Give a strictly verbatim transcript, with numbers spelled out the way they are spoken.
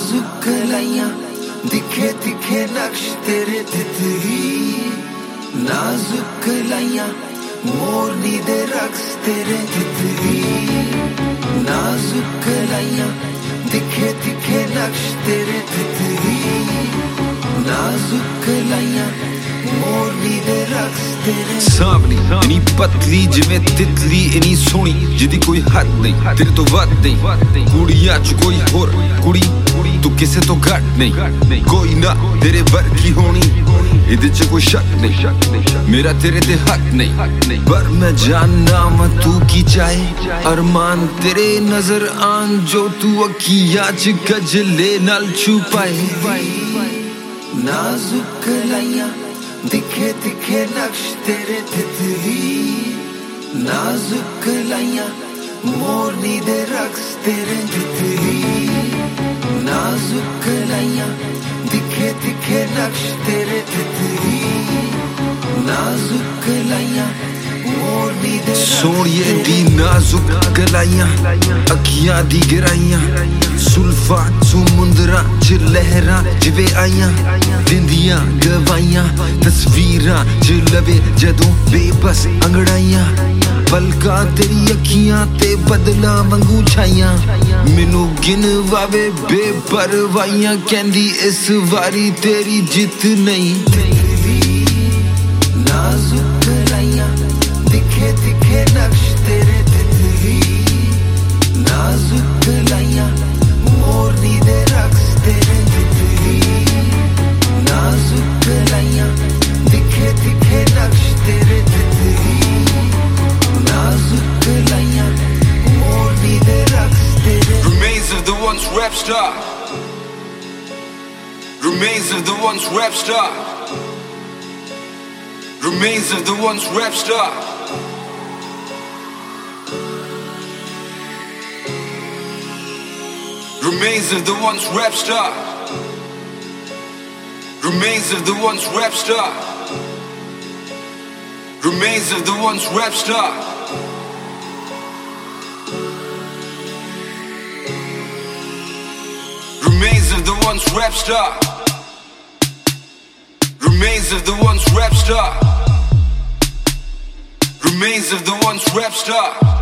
नाजुक कलाइयां दिखे दिखे नक्श तेरे तितली, नाजुक कलाइयां मोरनी दे रक्स तेरे तितली, नाजुक कलाइयां दिखे दिखे नक्श तेरे तितली, नाजुक कलाइयां मोरनी दे रक्स तेरे सांवली इनी पतली जिवें तितली इनी सोहनी जिदी कोई हद नहीं तेरे तो वध नहीं, कुड़ियां च कोई होर कुड़ी तू किसे तो घट नहीं, कोई ना तेरे वर्गी होनी इहदे च कोई शक नहीं, मेरा तेरे ते हक नहीं, पर मैं जानना मैं तू की चाहे अरमान तेरे नजर आन जो तू अखियां च गजले नाल छुपाए, नाजुक कलाइयां दिखे दिखे नक्श तेरे तितली, नाजुक कलाइयां मोरनी दे रक्स तेरे तितली, नाजुक कलाइयां दिखे दिखे नक्श तेरे तितली, नाजुक कलाइयां मोरनी दे सोनिए दी नाजुक कलाइयां अखियां दी गहराइयां सुल्फा समुंदरा च लहरां जिवें आइयां दिंदियां गवाइयां तस्वीरां च लवे जदों बेबस अंगड़ाइयां पलकां तेरी अखियां ते बदलां वांगू छाइयां मैनू गिनवावे बेपरवाहियां कहंदी इस वारी तेरी जित नहीं, नाजुक कलाइयां दिखे दिखे नक्श तेरे तितली, नाजुक कलाइयां मोरनी दे रक्स तेरे तितली, नाजुक कलाइयां दिखे दिखे नक्श तेरे तितली, नाजुक कलाइयां मोरनी दे रक्स तेरे remains of the once rap star, remains of the once rap star, remains of the once rap star, remains of the once rap star, remains of the once rap star, remains of the once rap star, remains of the once rap star, remains of the once rap star, remains of the once rap star.